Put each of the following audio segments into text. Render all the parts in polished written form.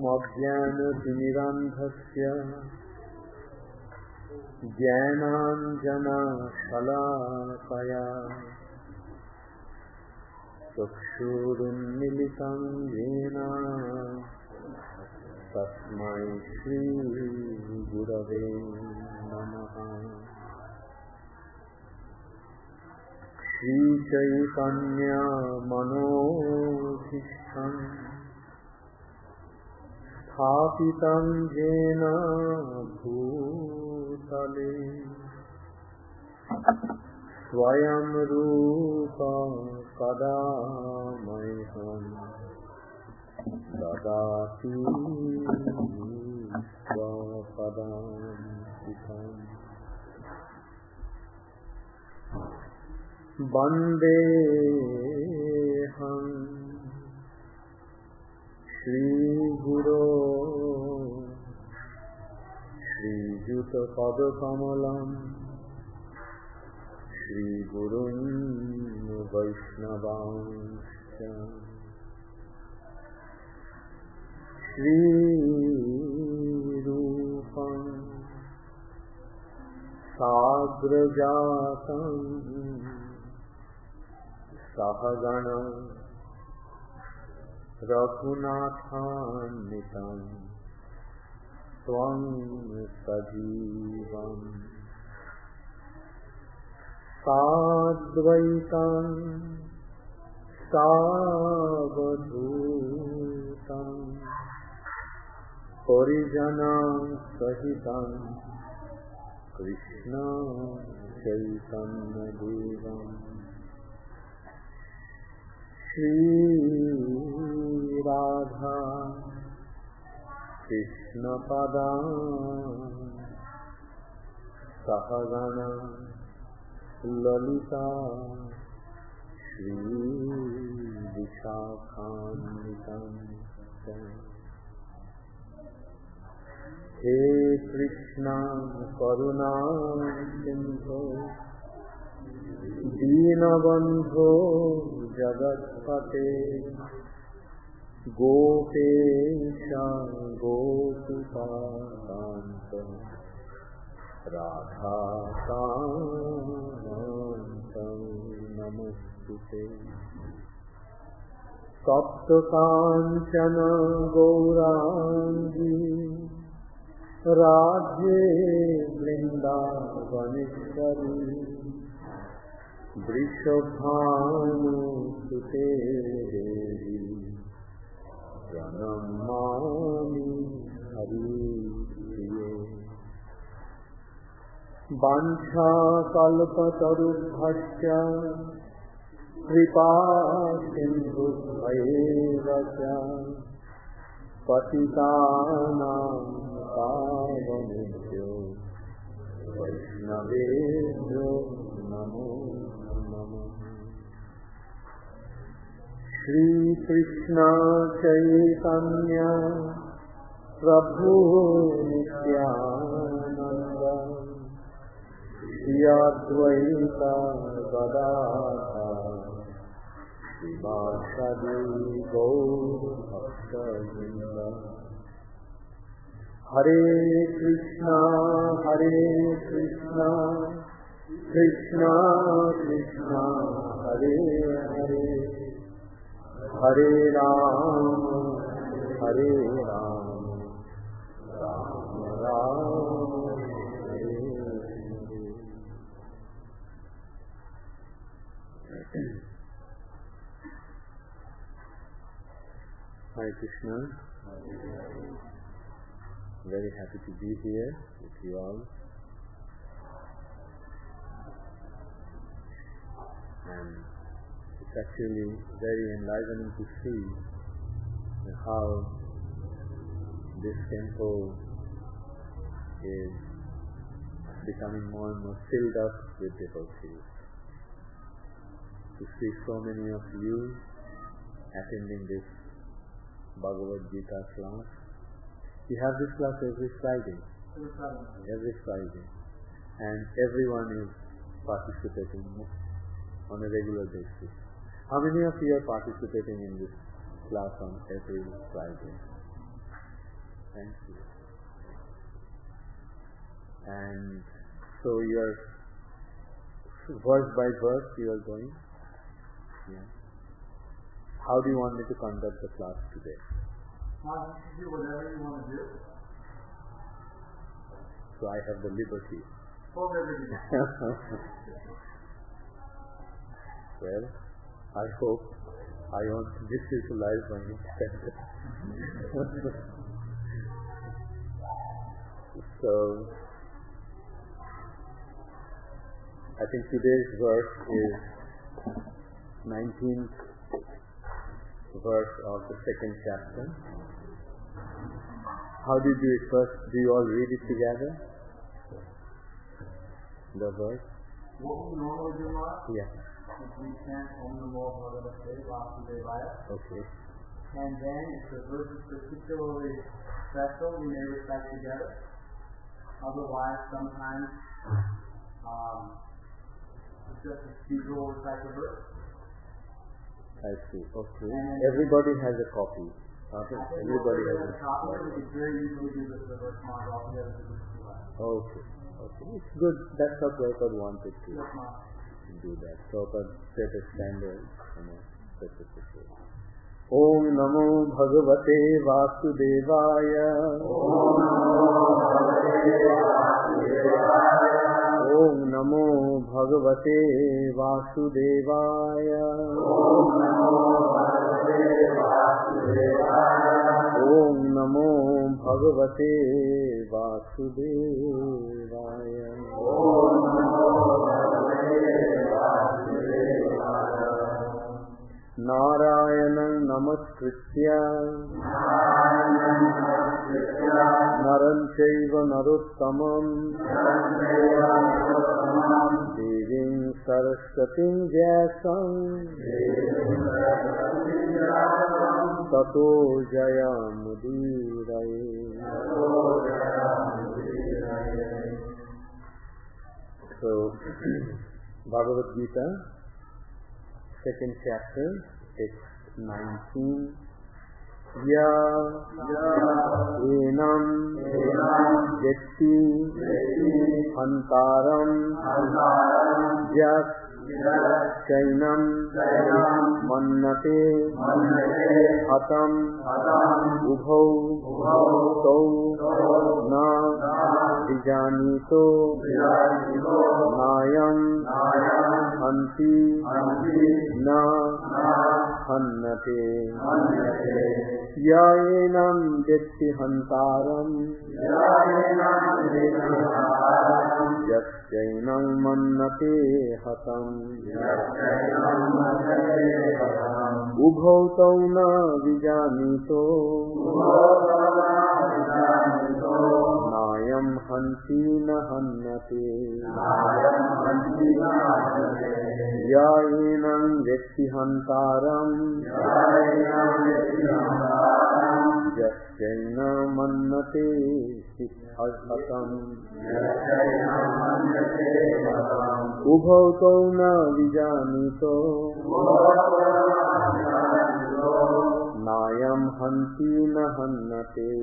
अज्ञानतिमिरान्धस्य ज्ञानाञ्जनशलाकया चक्षुरुन्मीलितं येन तस्मै श्रीगुरवे नमः। श्रीचैतन्यमनोभीष्टं स्थापितं येन भूतले स्वयं रूप कदा मह्यं ददाति स्वपदान्तिकम्। वन्देऽहं श्रीगुरो श्रीयुतपदकमलं श्रीगुरुं वैष्णवांश्च श्रीरूपं साग्रजातं सहगण रघुनाथान्वितं त्वं सजीवम् साद्वैतं सावधूतं परिजनं सहितं कृष्ण चैतन्यदेवम् श्रीराधा कृष्णपदां सहगण ललिता श्रीविशाखान्वितं हे कृष्ण करुणा सिन्धो दीनबन्धो जगत्पते गोपेश गोपिकान्त राधाकान्त नमोस्तुते। सप्तकाञ्चन गौराङ्गी राधे वृन्दावनेश्वरी वृषभानुसुते देवी प्रणमामि हरिप्रिये। वाञ्छाकल्पतरुभ्यश्च कृपासिन्धुभ्येव च पतितानां पावनेभ्यो वैष्णवेभ्यो नमो नमः। श्रीकृष्ण चैतन्य प्रभु नित्यानन्द श्री अद्वैत गदाधर श्रीवासदि गौरभक्तवृन्द। हरे Krishna Krishna Krishna Hare Hare Hare Ram Ram Ram Hare Hare. Hare Krishna. Very happy to be here with you all. And it's actually very enlivening to see how this temple is becoming more and more filled up with devotees. To see so many of you attending this Bhagavad Gita class. We have this class every Friday. And everyone is participating on a regular basis. How many of you are participating in this class on every Friday? Thank you. And so you're verse by verse you are going? Yeah. How do you want me to conduct the class today? You can do whatever you want to do. So I have the liberty. Full liberty. Well, I hope I won't disutilize my interest. So, I think today's verse is 19th verse of the second chapter. How do you do it first? Do you all read it together? The verse? What we normally do, Mark, Yeah. is we chant Om Namo Bhagavate Vasudevaya. Okay. And then if the verse is particularly special, we may recite together. Otherwise, sometimes it's just as usual recite the verse. I see. Okay. Everybody has a copy. Everybody has a copy. We could very easily do the verse model altogether to this class. Okay. Okay. It's good. That's what Prabhupada wanted to do that. Prabhupada set a standard, specifically. Om Namo Bhagavate Vasudevaya. Om Namo Bhagavate Vasudevaya. Om Namo Bhagavate Vasudevaya. Narayanam Namaskritya Naram Chaiva Narottamam Devim Saraswatim Vyasam Tato Jayamudiraye. So, Bhagavad Gita, second chapter, text 19. Ya enam jetti hantaram jas chainam mannate hatam ubhau tau na vijanito nayam hanti na hannate yaenam jetti hantaram yaskainam mannate hatam ubhau tau na vijanito nayam hanti na hannate yaenam jetti hantaram yaskaina mannate hatam ubhau tau na vijanito nayam hanti na hannate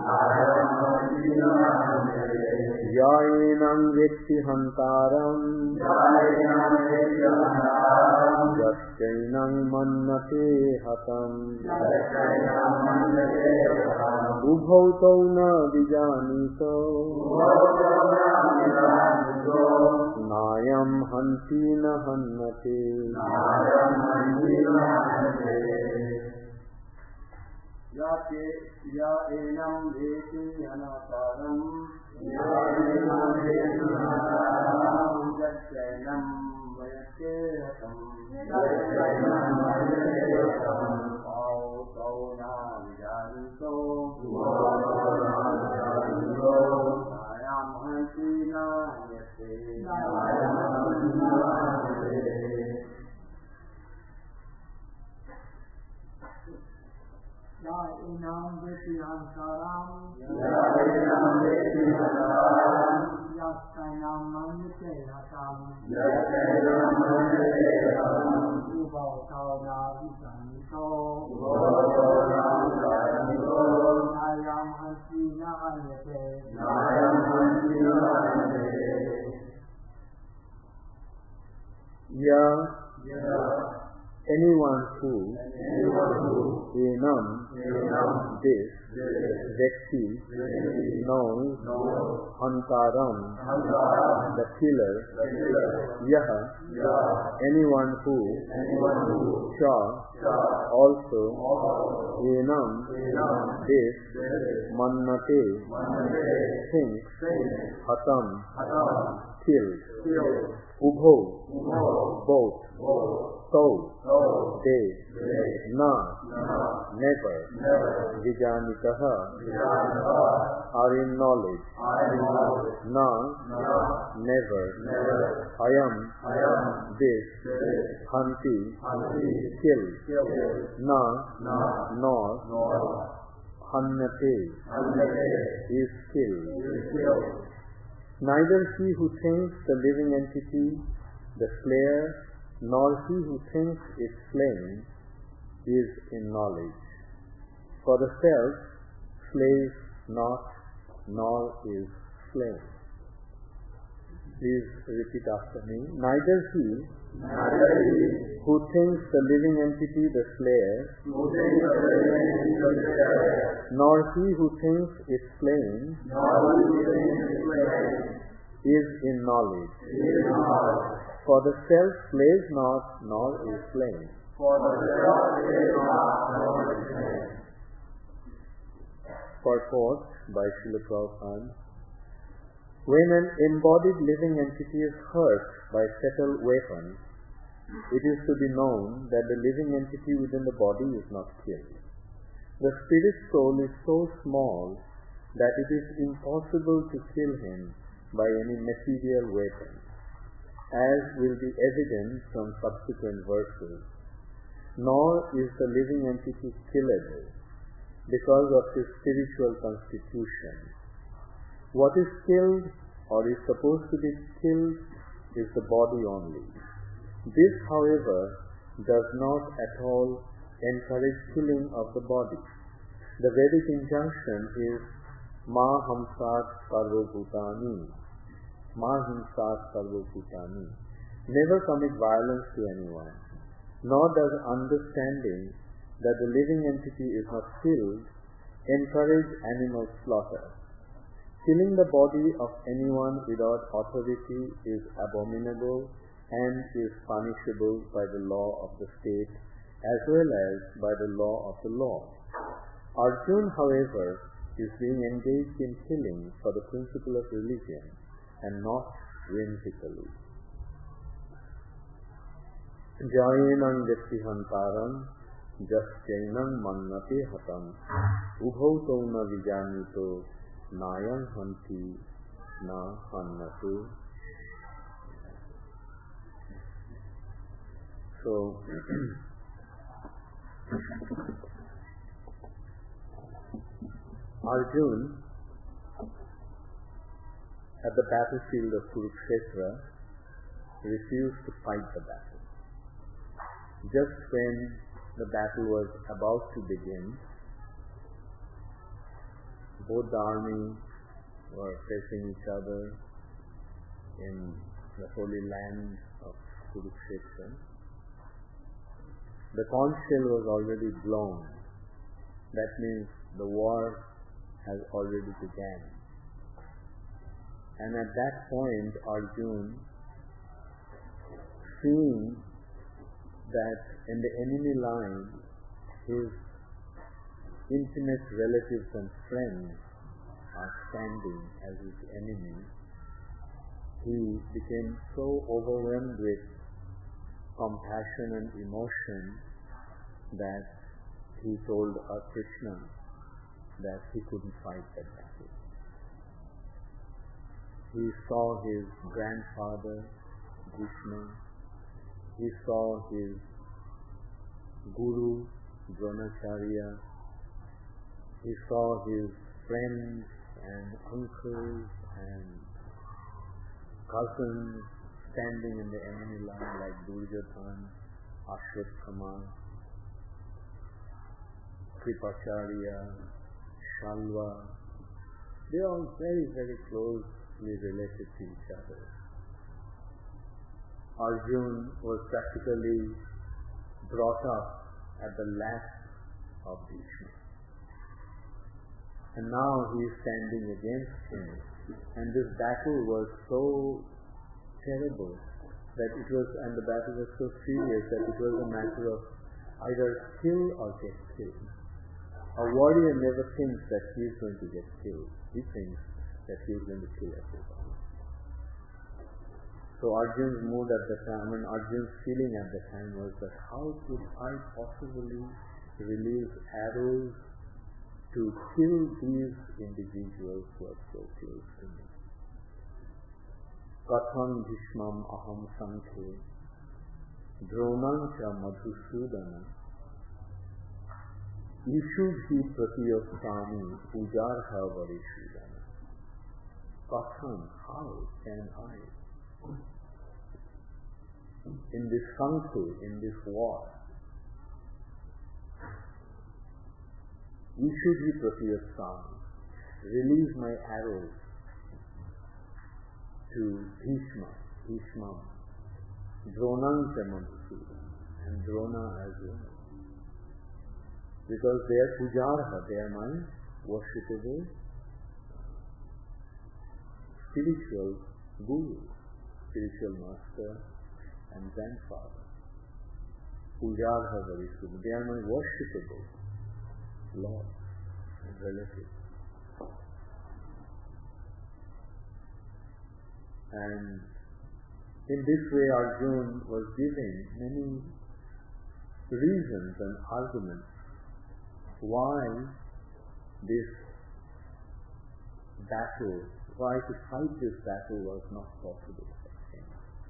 yaenam jetti hantaram yaskaina mannate hatam ubhau tau na vijanito nayam hanti na hannate. Ya enam veti anataram yaskainam mayate hatam ubhau tau na vijanito nayam hanti na hannate. Ya enam veti antaram yaskainam mannate hatam ubhau tau na vijanito nayam hanti anyone who enam this Vekti knows Hantaram the killer, Yaha anyone who Cha also enam this Mannate thinks Hatam killed, Ubho both, So they na never Vijanitaha are in knowledge, na never Ayam this Hanti kill, na nor Hannate is killed. Neither he who thinks the living entity, the slayer, nor he who thinks it slain is in knowledge. For the self slays not, nor is slain. Please repeat after me. Neither he who thinks the living entity the slayer, nor he who thinks it slain is in knowledge. For the self slays not, nor is slain. Purport by Srila Prabhupada. When an embodied living entity is hurt by fatal weapons, it is to be known that the living entity within the body is not killed. The spirit soul is so small that it is impossible to kill him by any material weapon, as will be evident from subsequent verses. Nor is the living entity killable because of his spiritual constitution. What is killed or is supposed to be killed is the body only. This, however, does not at all encourage killing of the body. The Vedic injunction is Ma Hamsat Sarvabhutani. Ma Hamsat Sarvabhutani. Never commit violence to anyone, nor does understanding that the living entity is not killed encourage animal slaughter. Killing the body of anyone without authority is abominable and is punishable by the law of the state as well as by the law of the law. Arjuna, however, is being engaged in killing for the principle of religion and not whimsically. Jayenang Vyaktihantaram Jasyainang Mannate Hatam Ubhauto na Vijanito Nayang Hanti na Hannate. So, Arjuna at the battlefield of Kurukshetra refused to fight the battle. Just when the battle was about to begin, both the armies were facing each other in the holy land of Kurukshetra. The conch shell was already blown. That means the war has already begun. And at that point, Arjuna, seeing that in the enemy line, his intimate relatives and friends are standing as his enemies, he became so overwhelmed with compassion and emotion that he told Krishna that he couldn't fight that battle. He saw his grandfather, Krishna. He saw his guru, Dronacharya. He saw his friends and uncles and cousins standing in the enemy line like Duryodhana, Ashwatthama, Kripacharya, Shalva, They are all very, very closely related to each other. Arjuna was practically brought up at the last of Bhishma. And now he is standing against him. And this battle was so terrible and the battle was so serious that it was a matter of either kill or get killed. A warrior never thinks that he is going to get killed. He thinks that he is going to kill everybody. So Arjuna's mood at the time, and Arjuna's feeling at the time was that how could I possibly release arrows to kill these individuals who are so close to me? Katham Bhishmam aham sankhe dronancha madhusudana Ishudhi pratiyastami pujarha varishudana. Katham, how can I, in this sankhe, in this war, Ishudhi pratiyastami, release my arrows to Bhishma, Dronancha madhusudana, and Drona as well. Because they are pujarha, they are my worshipable spiritual guru, spiritual master and grandfather. Pujarha varishudana, they are my worshipable Lord and relatives. And in this way Arjuna was giving many reasons and arguments why this battle, why to fight this battle was not possible for him.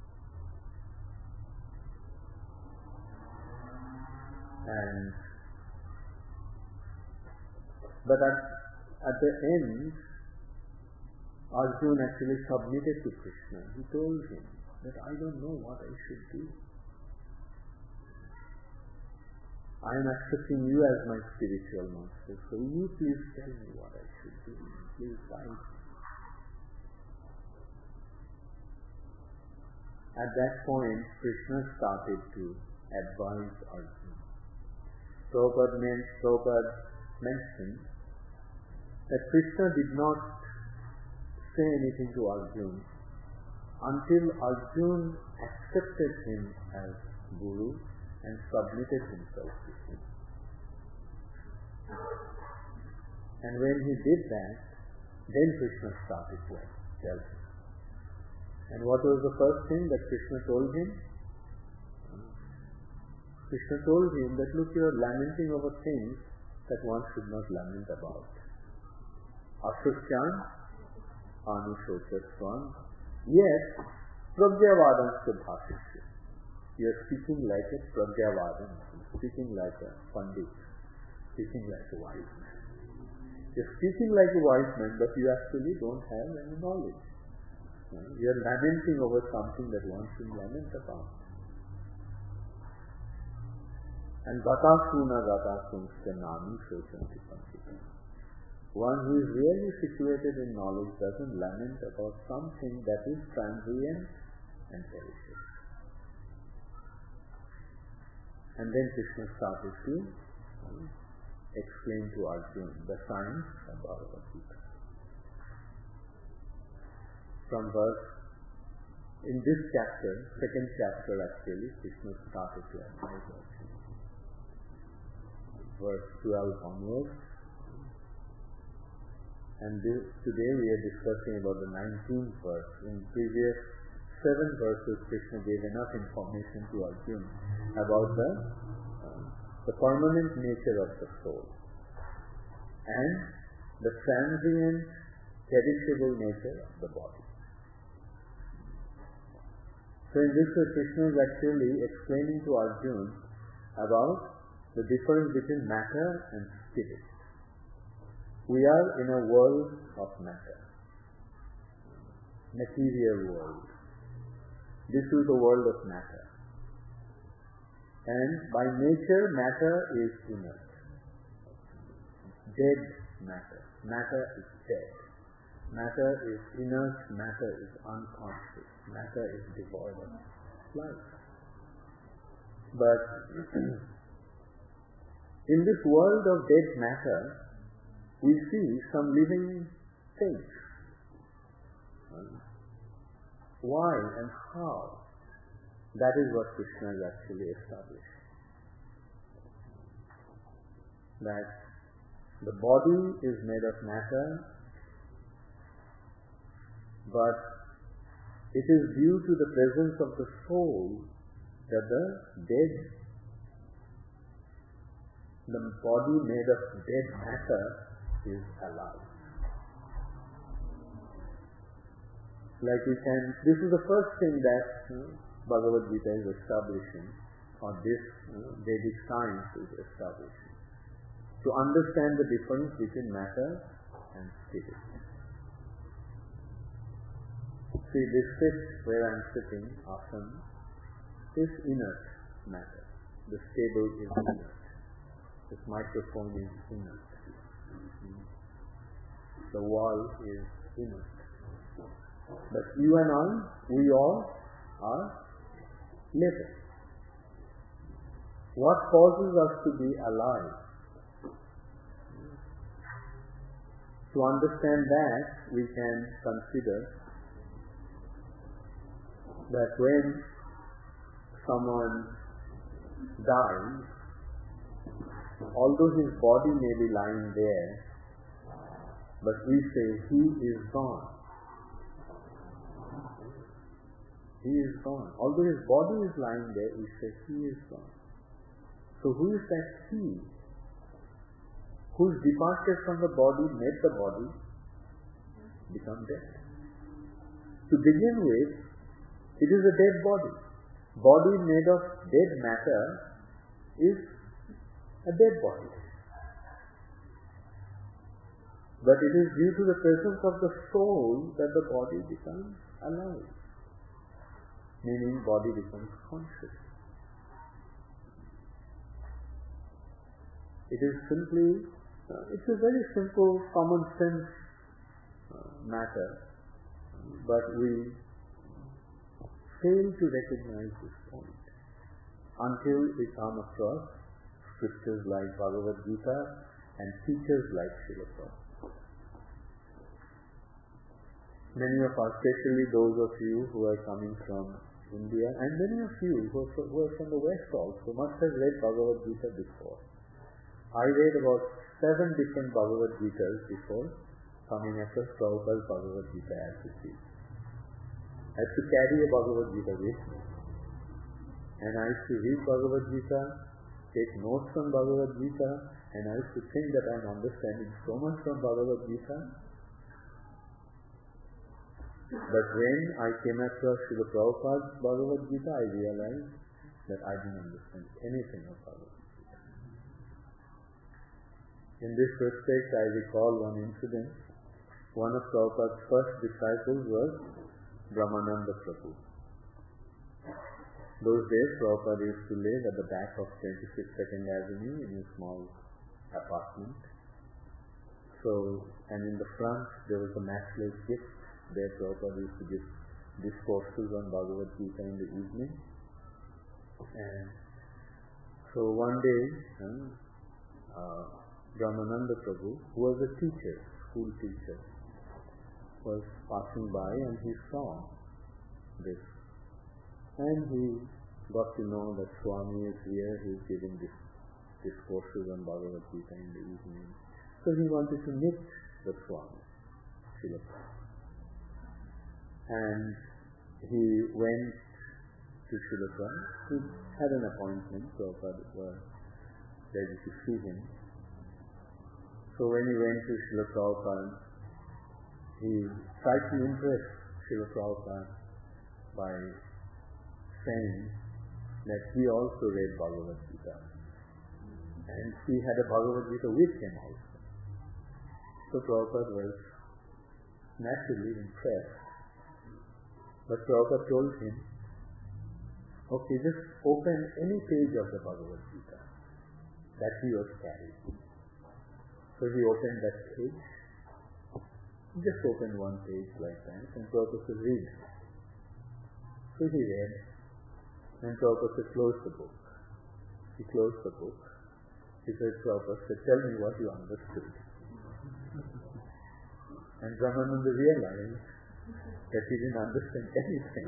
But at the end, Arjuna actually submitted to Krishna. He told him that I don't know what I should do. I am accepting you as my spiritual master, so you please tell me what I should do. Please guide me. At that point, Krishna started to advise Arjuna. Prabhupada mentioned that Krishna did not say anything to Arjuna until Arjuna accepted him as Guru and submitted himself to him. And when he did that, then Krishna started to tell him. And what was the first thing that Krishna told him? Krishna told him that, look, you are lamenting over things that one should not lament about. Asukyan, Anushochaswan, yet, Pragyavadansya bhashishya. You are speaking like a Pragyavadan, speaking like a Pandit, speaking like a wise man. You are speaking like a wise man, but you actually don't have any knowledge. You are lamenting over something that one should lament about. And Gatasuna Gatasunska Nami Shoshanti Pankita. One who is really situated in knowledge doesn't lament about something that is transient and perishable. And then Krishna started to explain to Arjuna the science of Bhagavad Gita. From in this chapter, second chapter actually, Krishna started to advise Arjuna. Verse 12 onwards. And today we are discussing about the 19th verse. In previous 7 verses, Krishna gave enough information to Arjuna about the permanent nature of the soul and the transient, perishable nature of the body. So in this way, Krishna is actually explaining to Arjuna about the difference between matter and spirit. We are in a world of matter, material world. This is the world of matter. And by nature, matter is inert. Dead matter. Matter is dead. Matter is inert, matter is unconscious, matter is devoid of life. But in this world of dead matter, we see some living things. Why and how? That is what Krishna is actually establishing. That the body is made of matter, but it is due to the presence of the soul that the body made of dead matter is alive. This is the first thing that Bhagavad Gita is establishing, or this Vedic science is establishing, to understand the difference between matter and spirit. See, this sit where I am sitting, asana, is inert matter. This table is inert. This microphone is inert. The wall is inert. But you and I, we all are living. What causes us to be alive? To understand that, we can consider that when someone dies, although his body may be lying there, but we say he is gone. He is gone. Although his body is lying there, we say he is gone. So who is that he? Whose departure from the body made the body become dead? To begin with, it is a dead body. Body made of dead matter is a dead body. But it is due to the presence of the soul that the body becomes alive. Meaning body becomes conscious. It is simply, it's a very simple common sense matter, but we fail to recognize this point until we come across scriptures like Bhagavad Gita and teachers like Srila Prabhupada. Many of us, especially those of you who are coming from India, and many of you who are from the West also, must have read Bhagavad Gita before. I read about 7 different Bhagavad Gitas before coming across Prabhupada's Bhagavad Gita as it is. I used to carry a Bhagavad Gita with me. And I used to read Bhagavad Gita, take notes from Bhagavad Gita, and I used to think that I am understanding so much from Bhagavad Gita. But when I came across Srila Prabhupada's Bhagavad Gita, I realized that I didn't understand anything of Bhagavad Gita. In this respect, I recall one incident. One of Prabhupada's first disciples was Brahmananda Prabhu. Those days, Prabhupada used to live at the back of 26th 2nd Avenue in a small apartment. So, and in the front, there was a matchless gift. There Prabhupada used to give discourses on Bhagavad Gita in the evening. And so one day, Brahmananda Prabhu, who was a teacher, school teacher, was passing by and he saw this. And he got to know that Swami is here, he is giving discourses on Bhagavad Gita in the evening. So he wanted to meet the Swami, Srila Prabhupada. And he went to Srila Prabhupada. He had an appointment, Prabhupada was ready to see him. So when he went to Srila Prabhupada, he tried to impress Srila Prabhupada by saying that he also read Bhagavad Gita. And he had a Bhagavad Gita with him also. So Prabhupada was naturally impressed. But Prabhupada told him, okay, just open any page of the Bhagavad Gita that he was carrying. So he opened that page Just open one page like that and Prabhupada said, read. So he read and Prabhupada said, close the book. He closed the book. He said, Prabhupada said, tell me what you understood. And Brahmananda realized that he didn't understand anything.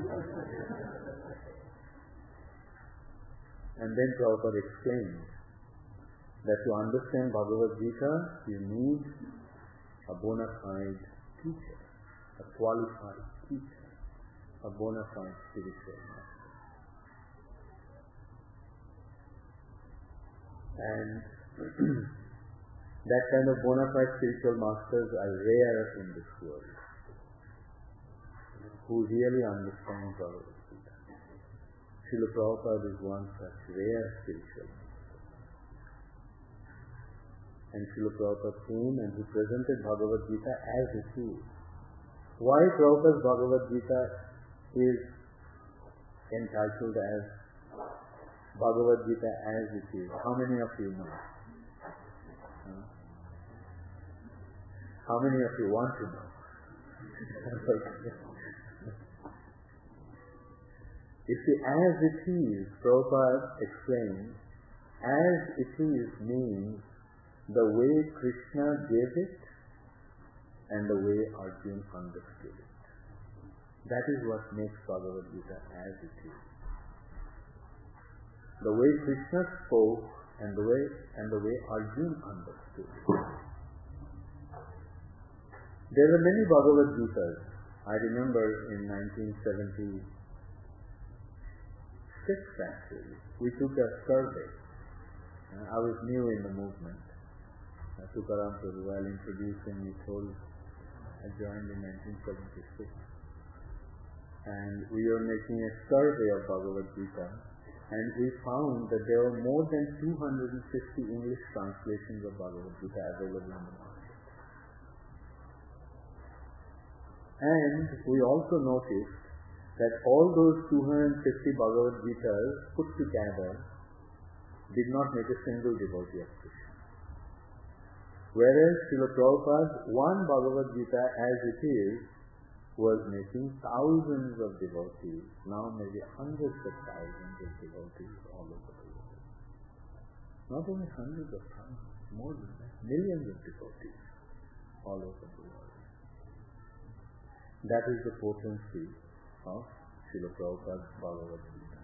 And then Prabhupada explained that to understand Bhagavad Gita, you need a bona fide teacher, a qualified teacher, a bona fide spiritual master. And that kind of bona fide spiritual masters are rare in this world, who really understand Bhagavad Gita. Srila Prabhupada is one such rare spiritual master. And Srila Prabhupada came and he presented Bhagavad Gita as it is. Why Prabhupada's Bhagavad Gita is entitled as Bhagavad Gita as it is? How many of you know? How many of you want to know? You see, as it is, Prabhupada explains, as it is means the way Krishna gave it and the way Arjuna understood it. That is what makes Bhagavad Gita as it is. The way Krishna spoke and the way Arjuna understood it. There were many Bhagavad Gitas. I remember in 1976 actually, we took a survey. I was new in the movement. Tukaram Prabhu, while introducing me, told I joined in 1976. And we were making a survey of Bhagavad Gita, and we found that there were more than 250 English translations of Bhagavad Gita available in the market. And we also noticed that all those 250 Bhagavad Gitas put together did not make a single devotee of Krishna. Whereas Srila Prabhupada's one Bhagavad Gita as it is was making thousands of devotees, now maybe hundreds of thousands of devotees all over the world. Not only hundreds of thousands, more than that, millions of devotees all over the world. That is the potency of Srila Prabhupada's Bhagavad Gita.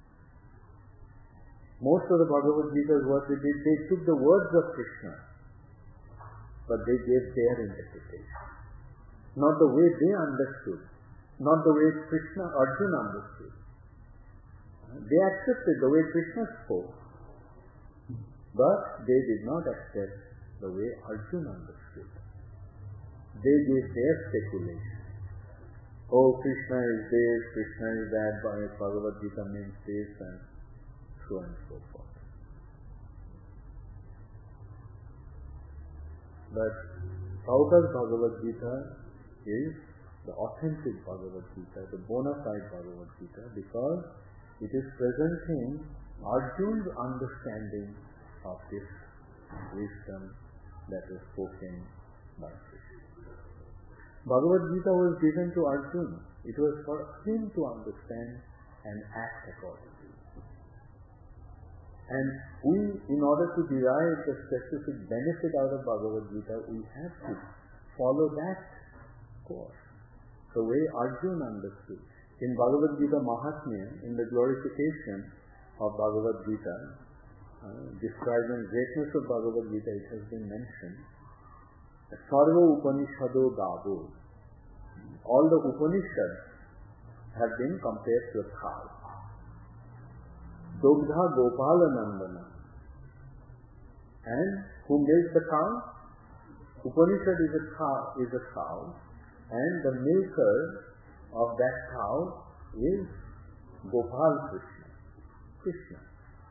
Most of the Bhagavad Gitas, what they did, they took the words of Krishna, but they gave their interpretation. Not the way they understood, not the way Krishna, Arjuna understood. They accepted the way Krishna spoke, but they did not accept the way Arjuna understood. They gave their speculation. Oh, Krishna is this, Krishna is that, Bhagavad Gita means this, and so on and so forth. But Prabhupada's Bhagavad Gita is the authentic Bhagavad Gita, the bona fide Bhagavad Gita, because it is presenting Arjuna's understanding of this wisdom that was spoken by Krishna. Bhagavad Gita was given to Arjuna. It was for him to understand and act accordingly. And we, in order to derive the specific benefit out of Bhagavad Gita, we have to follow that course, the way Arjuna understood. In Bhagavad Gita Mahatmya, in the glorification of Bhagavad Gita, describing greatness of Bhagavad Gita, it has been mentioned, Sarva Upanishado Gabo. All the Upanishads have been compared to a cow. Dogdha Gopala Nandana. And who milks the cow? Upanishad is a cow, and the milker of that cow is Gopal Krishna.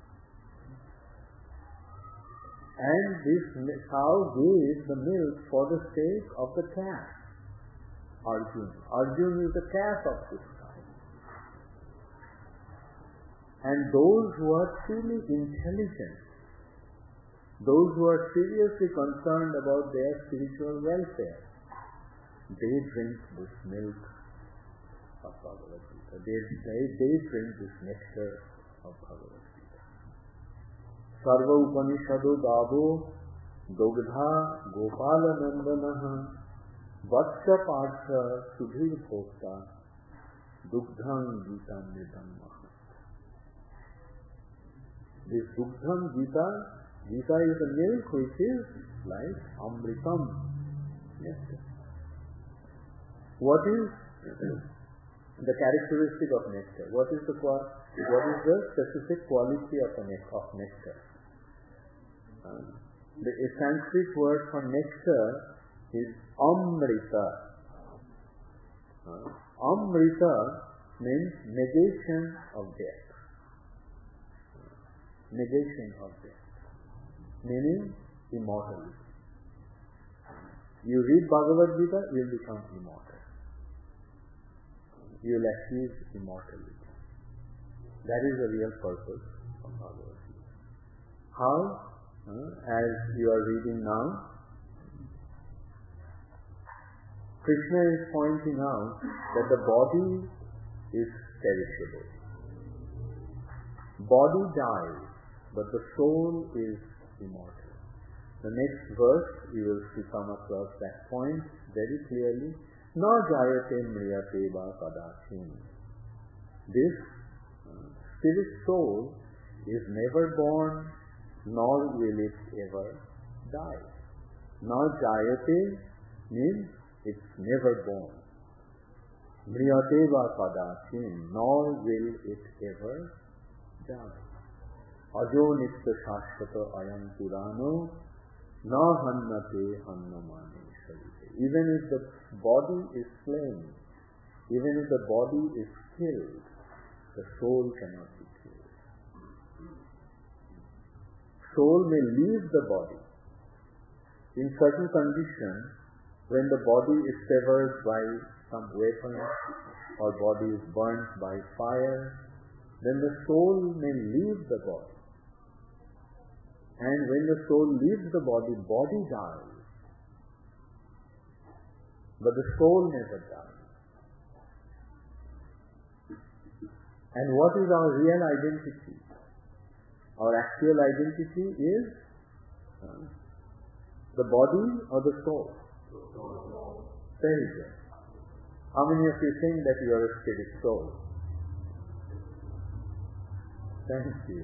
And this cow gives the milk for the sake of the calf, Arjuna. Arjuna is the calf of this cow. And those who are truly intelligent, those who are seriously concerned about their spiritual welfare, they drink this milk of Bhagavad Gita. They drink this nectar of Bhagavad Gita. Sarva Upanishadu Gabo Dogdha Gopala Nandanaha Vatsha Partha Sudhir Bhokta Dugdham Gita Nidam Mahat. This Dugdham Gita is a milk which is like Amritam nectar. What is the characteristic of nectar? What is the specific quality of nectar? The Sanskrit word for nectar is Amrita. Amrita means negation of death. Negation of death. Meaning immortality. You read Bhagavad Gita, you will become immortal. You will achieve immortality. That is the real purpose of Bhagavad Gita. How? As you are reading now, Krishna is pointing out that the body is perishable. Body dies, but the soul is immortal. The next verse, you will see come across that point very clearly. Na jayate mriyate va kadachin. This spirit soul is never born, nor will it ever die. Na jayate means it's never born. Mriyate va kadachin, nor will it ever die. Ajo nitya shashvata ayam purano na hannate hannamane sarite. Even if the body is slain, even if the body is killed, the soul cannot be killed. Soul may leave the body in certain conditions when the body is severed by some weapon or body is burnt by fire. Then the soul may leave the body. And when the soul leaves the body dies. But the soul never dies. And what is our real identity? Our actual identity is the body or the soul? Very good. How many of you think that you are a spirit soul? Thank you.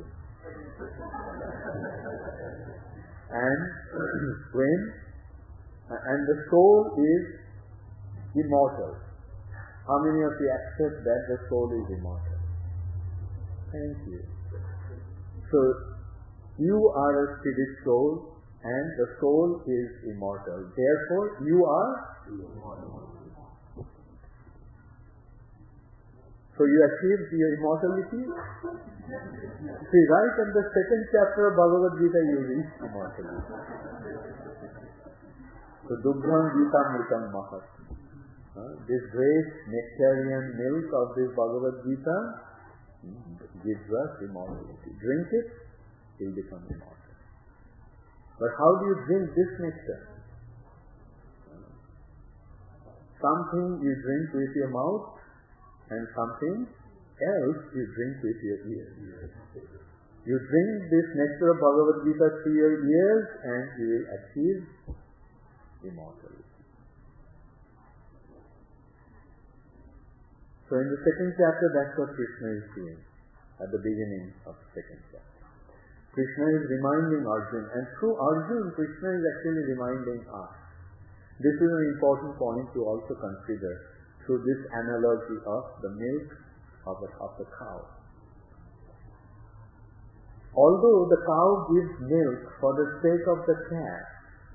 And the soul is immortal. How many of you accept that the soul is immortal? Thank you. So you are a spirit soul and the soul is immortal. Therefore you are immortal. So you achieved your immortality? See, right in the second chapter of Bhagavad Gita you reach immortality. So Dugdham Gita Mritam Mahat. This great nectarian milk of this Bhagavad Gita gives us immortality. Drink it, you will become immortal. But how do you drink this nectar? Something you drink with your mouth, and something else you drink with your ears. You drink this nectar of Bhagavad Gita through your ears and you will achieve immortality. So in the second chapter, that's what Krishna is doing at the beginning of the second chapter. Krishna is reminding Arjuna, and through Arjuna, Krishna is actually reminding us. This is an important point to also consider through this analogy of the milk of the cow. Although the cow gives milk for the sake of the calf,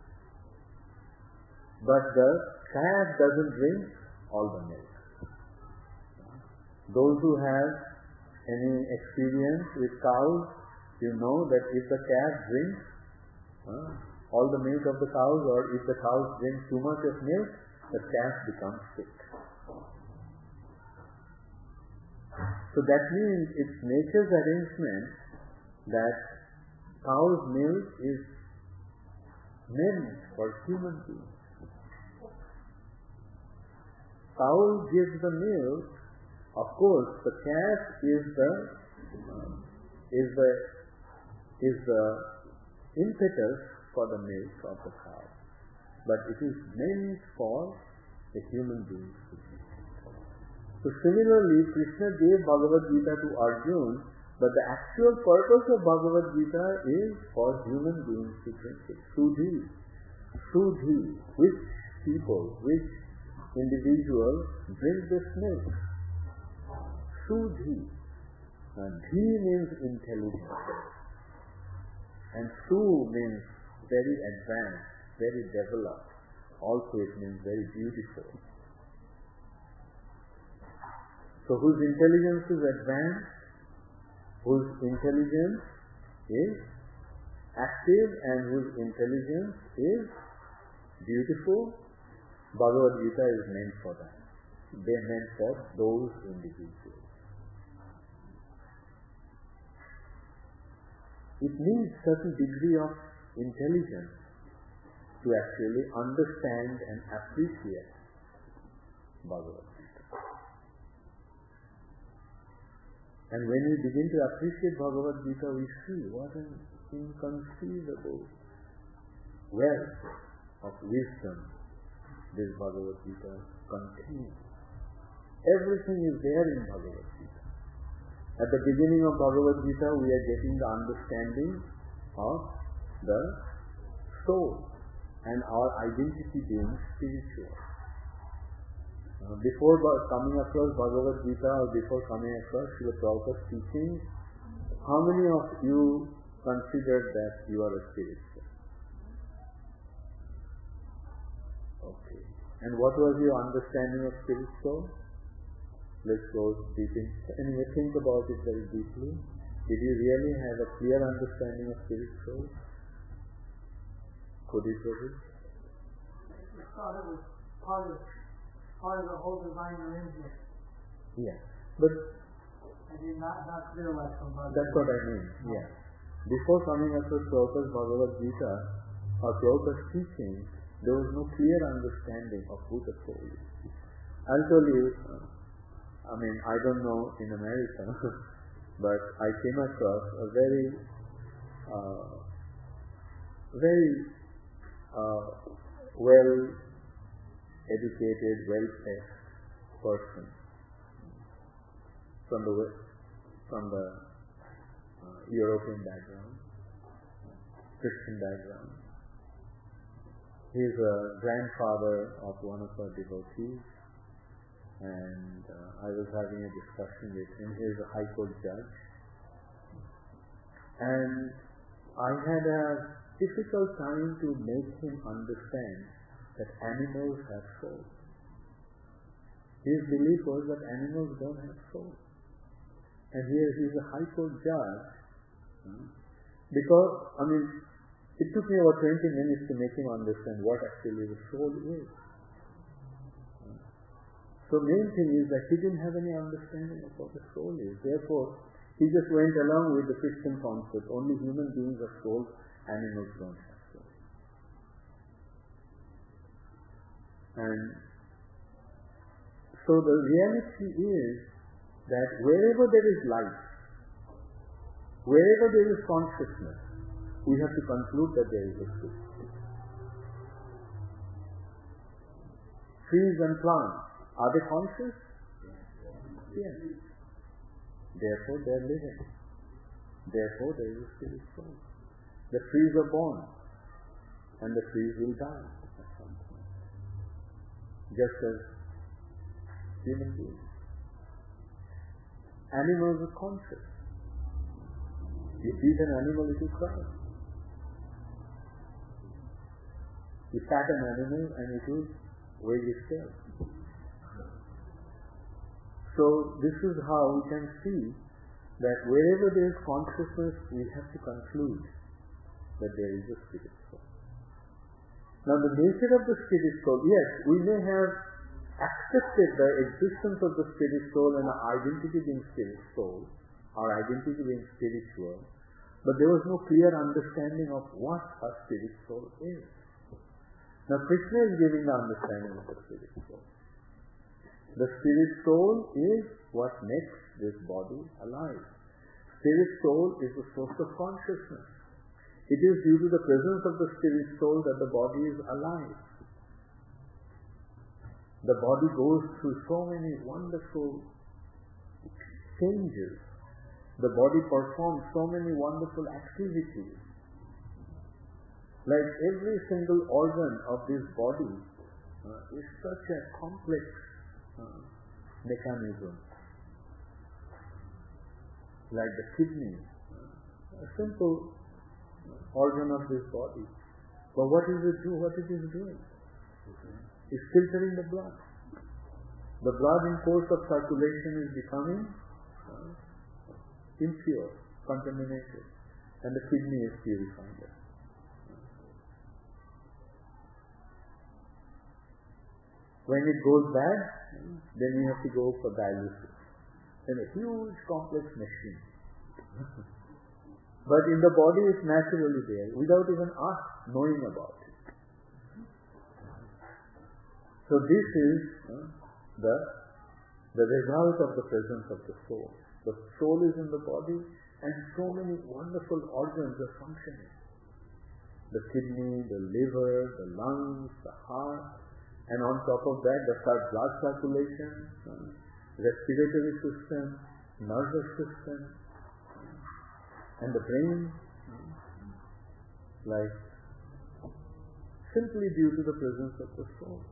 but the calf doesn't drink all the milk. Those who have any experience with cows, you know that if the calf drinks all the milk of the cows, or if the cows drink too much of milk, the calf becomes sick. So that means it's nature's arrangement that cow's milk is meant for human beings. cow gives the milk, of course, the calf is the impetus for the milk of the cow, but it is meant for a human being. So similarly, Krishna gave Bhagavad Gita to Arjuna, but the actual purpose of Bhagavad Gita is for human beings to drink it. Sudhi, which people, which individuals drink this milk? Sudhi. Dhi means intelligence. And Su means very advanced, very developed. Also it means very beautiful. So whose intelligence is advanced, whose intelligence is active and whose intelligence is beautiful, Bhagavad Gita is meant for that. They are meant for those individuals. It needs certain degree of intelligence to actually understand and appreciate Bhagavad Gita. And when we begin to appreciate Bhagavad Gita, we see what an inconceivable wealth of wisdom this Bhagavad Gita contains. Everything is there in Bhagavad Gita. At the beginning of Bhagavad Gita, we are getting the understanding of the soul and our identity being spiritual. Before coming across Bhagavad Gita or before coming across Srila Prabhupada's teachings, how many of you considered that you are a spiritual? Okay. And what was your understanding of spiritual? Let's go deep in. Anyway, think about it very deeply. Did you really have a clear understanding of spiritual? Could it be? I thought it was part of the whole divine arrangement. Yeah. But I did not realize from Bhagavad Gita. That's what I mean. Yeah. Before coming across Prabhupada's Bhagavad Gita or Prabhupada's teaching, there was no clear understanding of who the soul is. I'll tell you, I don't know in America, but I came across a very well-educated, well-fed person from the European background, Christian background. He is a grandfather of one of our devotees, and I was having a discussion with him. He is a High Court judge, and I had a difficult time to make him understand that animals have souls. His belief was that animals don't have souls. And here he is a High Court judge, because, it took me about 20 minutes to make him understand what actually the soul is. So main thing is that he didn't have any understanding of what the soul is. Therefore, he just went along with the Christian concept. Only human beings are souls, animals don't have souls. And so the reality is that wherever there is life, wherever there is consciousness, we have to conclude that there is a soul. Trees and plants, are they conscious? Yes. Therefore they are living. Therefore there is a spirit soul. The trees are born, and the trees will die at some point. Just as human beings. Animals are conscious. You feed an animal, it will cry. You pat an animal and it will wag its tail. So this is how we can see that wherever there is consciousness, we have to conclude that there is a spirit soul. Now the nature of the spirit soul, yes, we may have accepted the existence of the spirit soul and our identity being spirit soul, our identity being spiritual, but there was no clear understanding of what a spirit soul is. Now Krishna is giving the understanding of the spirit soul. The spirit soul is what makes this body alive. Spirit soul is the source of consciousness. It is due to the presence of the spirit soul that the body is alive. The body goes through so many wonderful changes. The body performs so many wonderful activities. Like every single organ of this body is such a complex mechanism. Like the kidney, a simple organ of this body. But what does it do? What it is doing? It's filtering the blood. The blood in course of circulation is becoming impure, contaminated, and the kidney is purifying it. When it goes bad, then we have to go for dialysis. And a huge complex machine. But in the body it's naturally there, without even us knowing about it. So this is the result of the presence of the soul. The soul is in the body and so many wonderful organs are functioning. The kidney, the liver, the lungs, the heart, and on top of that the blood circulation, respiratory system, nervous system, and the brain, like simply due to the presence of the soul.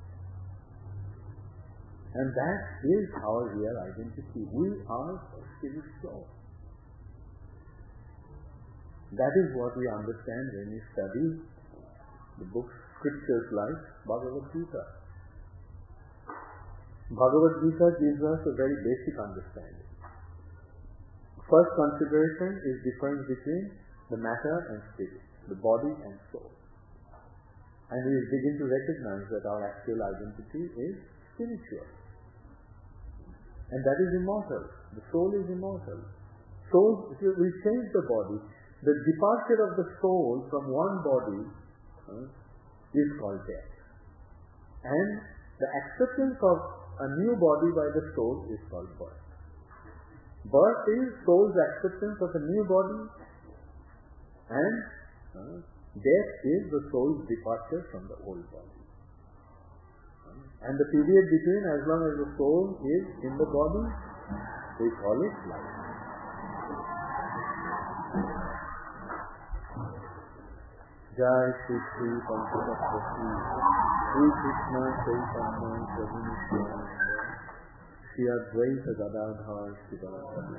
And that is our real identity. We are spirit soul. That is what we understand when we study the books, scriptures like Bhagavad Gita. Bhagavad Gita gives us a very basic understanding. First consideration is difference between the matter and spirit, the body and soul. And we begin to recognize that our actual identity is spiritual. And that is immortal. The soul is immortal. Soul, if we change the body, the departure of the soul from one body is called death. And the acceptance of a new body by the soul is called birth. Birth is soul's acceptance of a new body, and death is the soul's departure from the old body. And the period between, as long as the soul is in the body, they call it life. Jai Shri Shri Panchatapati Shri Krishna Chaitanya Prabhu Nityananda Shri Advaita Gadadhar Sivasana.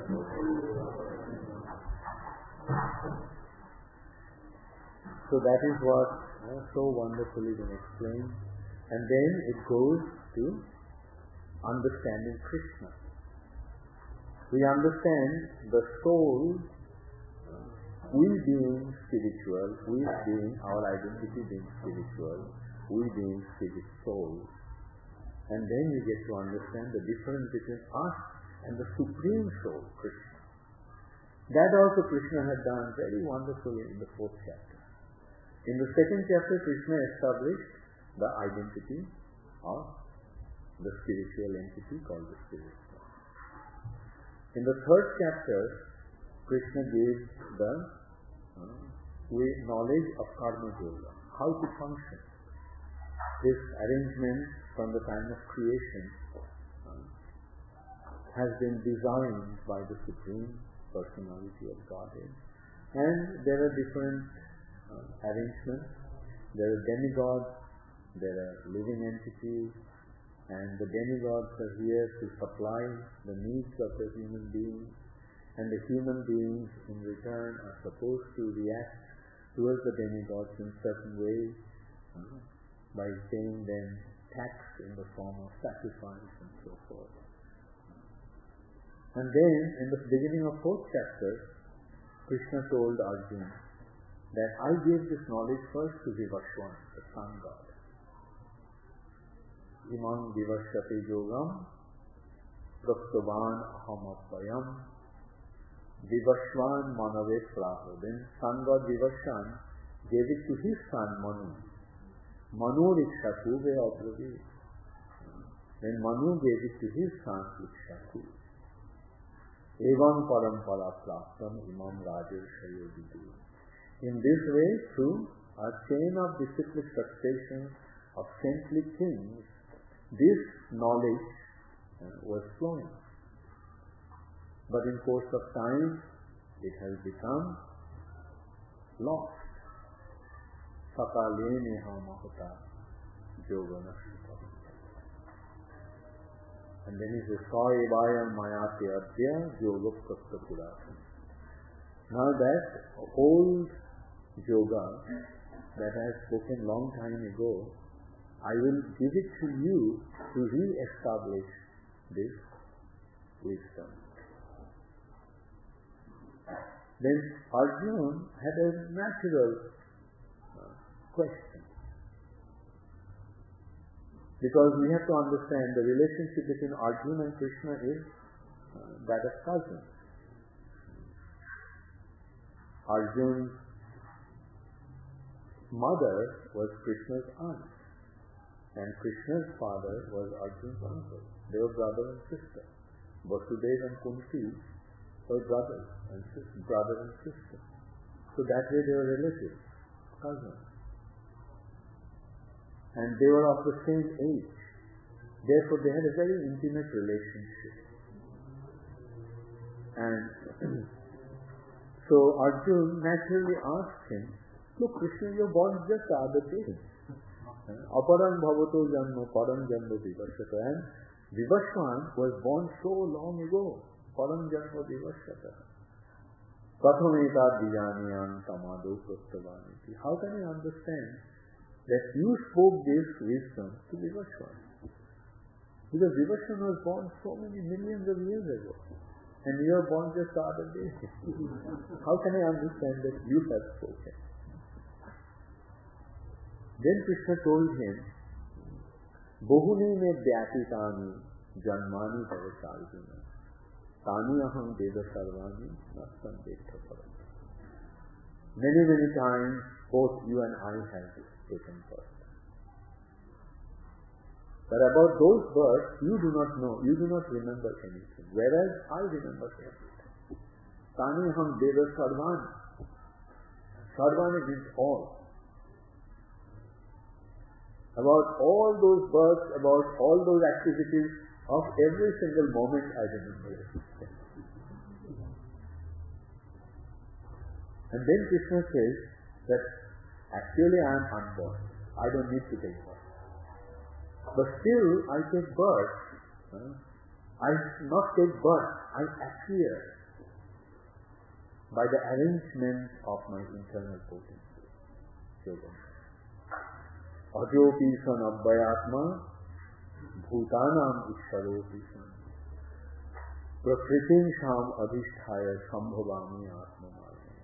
So that is what so wonderfully been explained. And then it goes to understanding Krishna. We understand the soul, we being spiritual, we being our identity being spiritual, we being spirit soul. And then we get to understand the difference between us and the supreme soul, Krishna. That also Krishna had done very wonderfully in the 4th chapter. In the 2nd chapter, Krishna established the identity of the spiritual entity called the spirit soul. In the 3rd chapter, Krishna gave the knowledge of karma yoga, how to function. This arrangement from the time of creation has been designed by the Supreme Personality of Godhead. And there are different arrangements. There are demigods, there are living entities, and the demigods are here to supply the needs of the human beings, and the human beings in return are supposed to react towards the demigods in certain ways by paying them tax in the form of sacrifice and so forth. And then in the beginning of 4th chapter, Krishna told Arjuna that I gave this knowledge first to Vivaswan, the sun god. Imam Vivashyate Yogam Praptavan Ahamapayam Vivaswan Manave Praho. Then sun god Vivaswan gave it to his son Manu. Manu Rikshatuve Abravi. Then Manu gave it to his son Ikshvaku. Evam parampara praptam imam rajarshayo vidu. In this way, through a chain of disciplic succession of saintly kings, this knowledge was flowing. But in course of time, it has become lost. Sakale neha mahata yogana. And then he says, Saevaya mayate adya yogaprakta puratan. Now that old yoga that I spoken long time ago, I will give it to you to re-establish this wisdom. Then Arjuna had a natural question. Because we have to understand the relationship between Arjuna and Krishna is that of cousins. Arjuna's mother was Krishna's aunt, and Krishna's father was Arjuna's uncle. They were brother and sister. Vasudeva and Kunti were brothers and brother and sister. So that way they were relatives, cousins. And they were of the same age. Therefore they had a very intimate relationship. And so Arjuna naturally asked him, look, Krishna, you were born just the other day. Aparam bhavato janma param janma vivasata. And Vivaswan was born so long ago. Param janma vivasata. Kathameta dijaniyam tamado prastavaniti. How can I understand that you spoke this wisdom to Vivaswan? Because Vivaswan was born so many millions of years ago. And you are born just the other day. How can I understand that you have spoken? Then Krishna told him, Bohuni me vyatitani janmani bhavasarjuna tani aham veda sarvani nastam vedha param. Many times both you and I have taken birth. But about those births, you do not know, you do not remember anything. Whereas I remember everything. Tani aham veda sarvani. Sarvani means all. About all those births, about all those activities, of every single moment I remember it. And then Krishna says that actually I am unborn. I don't need to take birth. But still I take birth. I not take birth. I appear by the arrangement of my internal potency. Ajopi san abbayatma bhutanam ishvaropi san prakritim sham adhisthaya sambhavami atma-maya.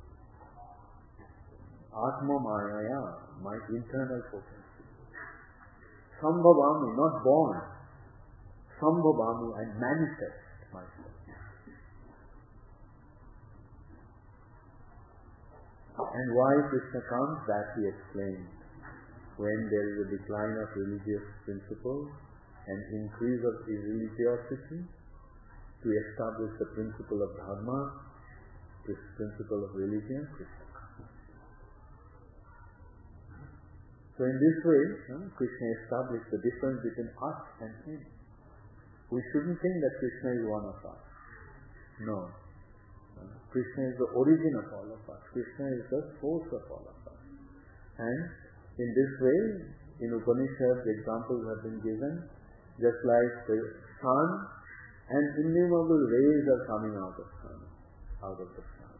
Atma-maya, my internal potency. Sambhavami, not born. Sambhavami, I manifest myself. And why Krishna comes, that he explains. When there is a decline of religious principles and increase of religiosity, to establish the principle of dharma, this principle of religion, Krishna comes. So in this way, Krishna established the difference between us and him. We shouldn't think that Krishna is one of us. No. Krishna is the origin of all of us. Krishna is the source of all of us. And in this way, in Upanishad, the examples have been given, just like the sun and innumerable rays are coming out of the sun.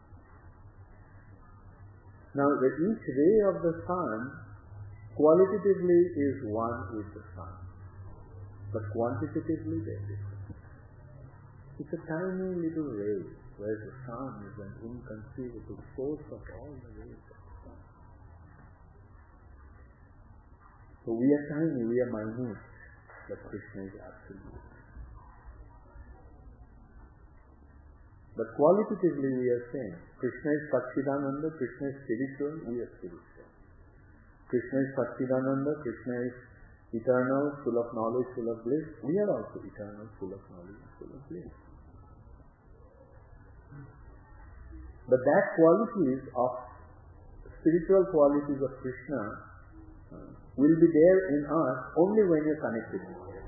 Now, each ray of the sun qualitatively is one with the sun, but quantitatively they are different. It's a tiny little ray, whereas the sun is an inconceivable source of all the rays. So we are tiny, we are minute, but Krishna is absolute. But qualitatively we are same. Krishna is Satchidananda, Krishna is spiritual, we are spiritual. Krishna is Satchidananda, Krishna is eternal, full of knowledge, full of bliss. We are also eternal, full of knowledge, full of bliss. But that qualities of spiritual qualities of Krishna will be there in us only when you are connected to Him.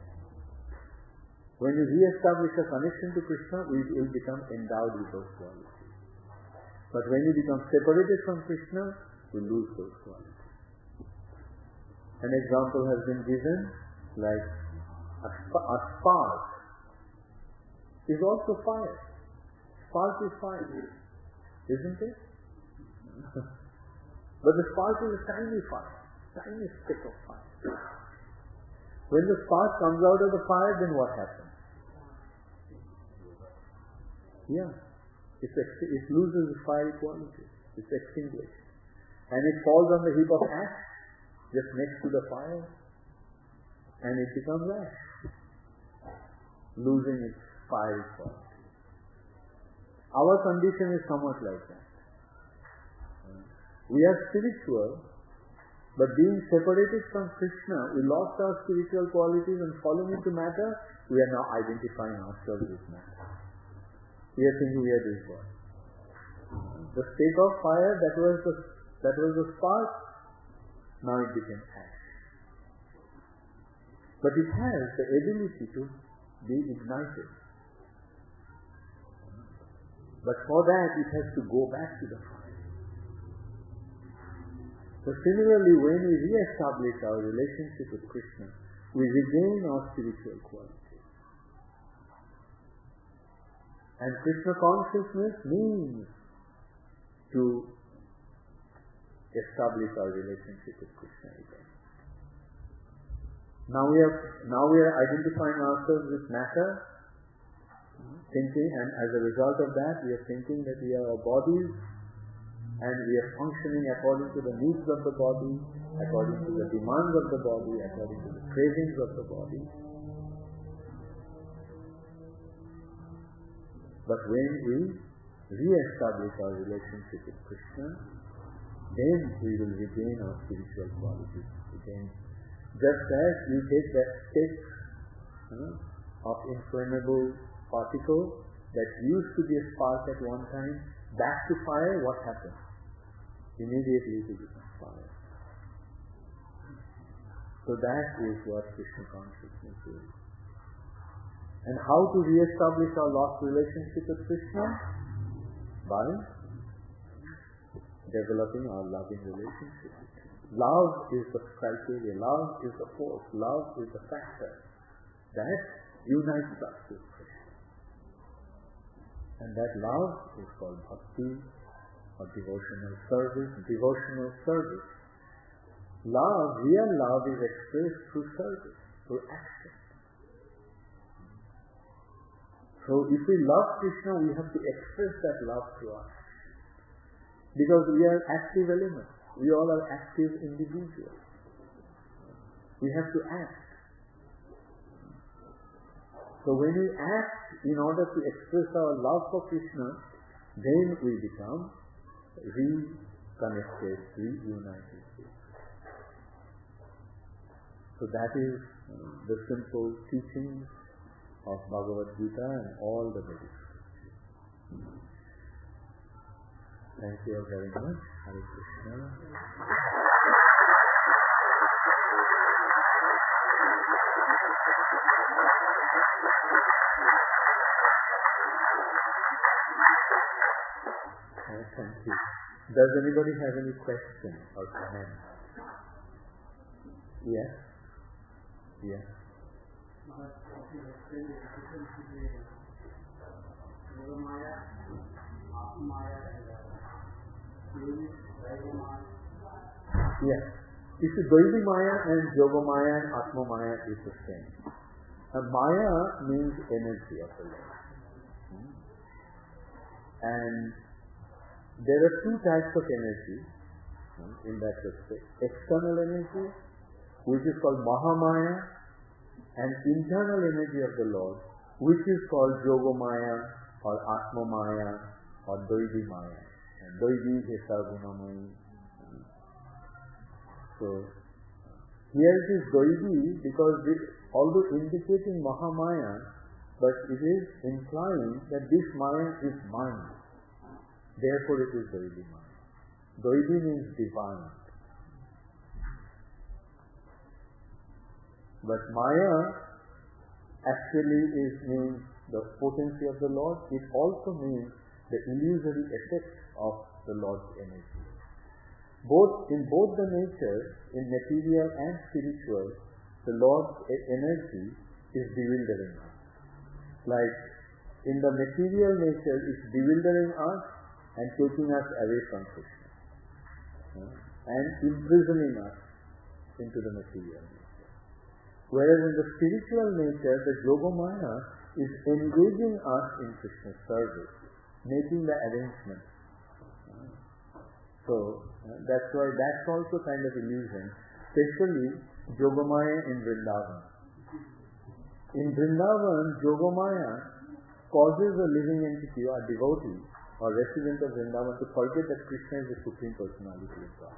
When you re-establish a connection to Krishna, we will become endowed with those qualities. But when you become separated from Krishna, we lose those qualities. An example has been given, like a spark is also fire. Spark is fire, isn't it? But the spark is a tiny fire, tiny stick of fire. When the spark comes out of the fire, then what happens? Yeah, it loses its fiery quality. It's extinguished. And it falls on the heap of ash just next to the fire, and it becomes ash, losing its fiery quality. Our condition is somewhat like that. We are spiritual, but being separated from Krishna, we lost our spiritual qualities and falling into matter. We are now identifying ourselves with matter. We are thinking we are this body. The state of fire, that was the spark, now it became ash. But it has the ability to be ignited. But for that, it has to go back to the fire. So similarly, when we re-establish our relationship with Krishna, we regain our spiritual quality. And Krishna consciousness means to establish our relationship with Krishna again. Now we are identifying ourselves with matter, thinking, and as a result of that, we are thinking that we are our bodies, and we are functioning according to the needs of the body, according to the demands of the body, according to the cravings of the body. But when we re-establish our relationship with Krishna, then we will regain our spiritual qualities again. Just as you take that stick of inflammable particle that used to be a spark at one time, back to fire, what happens? Immediately it becomes fire. So that is what Krishna consciousness is. And how to re-establish our lost relationship with Krishna? By developing our loving relationship with Him. Love is the criteria, love is the force, love is the factor that unites us with Krishna. And that love is called bhakti or devotional service. Devotional service. Love, real love is expressed through service, through action. So if we love Krishna, we have to express that love through us. Because we are active elements. We all are active individuals. We have to act. So when we act in order to express our love for Krishna, then we become reconnected, reunited. So that is the simple teachings of Bhagavad Gita and all the Vedic scriptures. Thank you very much. Hare Krishna. Thank you. Does anybody have any questions or comments? Yes? Yes. Yes. You see, Daivī Maya and Yoga Maya and Atma Maya is the same. Maya means energy of the Lord. And there are two types of energy in that respect. External energy, which is called Mahamaya, and internal energy of the Lord, which is called Yoga Maya or Atma Maya or Daivī Maya. And Daivī is Sargunamayi. So Here it is Doidi because although indicating Mahamaya, but it is implying that this Maya is mind. Therefore it is Doidi Maya. Doidi means divine. But Maya actually means the potency of the Lord. It also means the illusory effect of the Lord's energy. In both the nature, in material and spiritual, the Lord's energy is bewildering us. Like in the material nature, it's bewildering us and taking us away from Krishna, and imprisoning us into the material nature. Whereas in the spiritual nature, the Yogamaya is engaging us in Krishna's service, making the arrangements. So that's why that's also kind of illusion, especially Yogamaya in Vrindavan. In Vrindavan, Yogamaya causes a living entity or devotee or resident of Vrindavan to forget that Krishna is the Supreme Personality of God.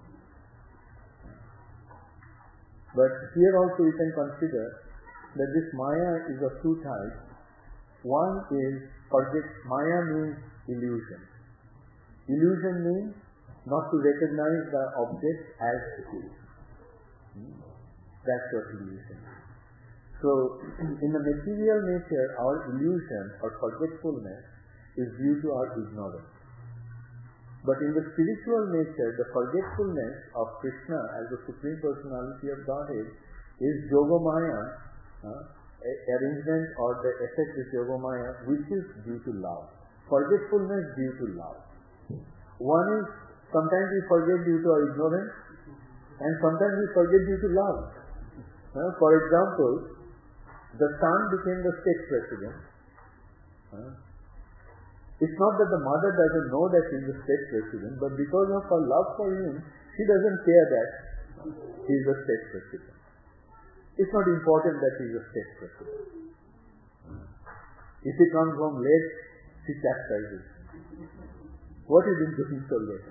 But here also we can consider that this Maya is of two types. One is Maya means illusion. Illusion means not to recognize the object as it is. That's what illusion is. So, in the material nature, our illusion or forgetfulness is due to our ignorance. But in the spiritual nature, the forgetfulness of Krishna as the Supreme Personality of Godhead is Yogamaya, arrangement or the effect is Yogamaya, which is due to love. Forgetfulness due to love. One is, sometimes we forget due to our ignorance, and sometimes we forget due to love. For example, the son became the state president. It's not that the mother doesn't know that he is the state president, but because of her love for him, she doesn't care that he is the state president. It's not important that he is a state president. If he comes home late, she chastises. What is it doing so late?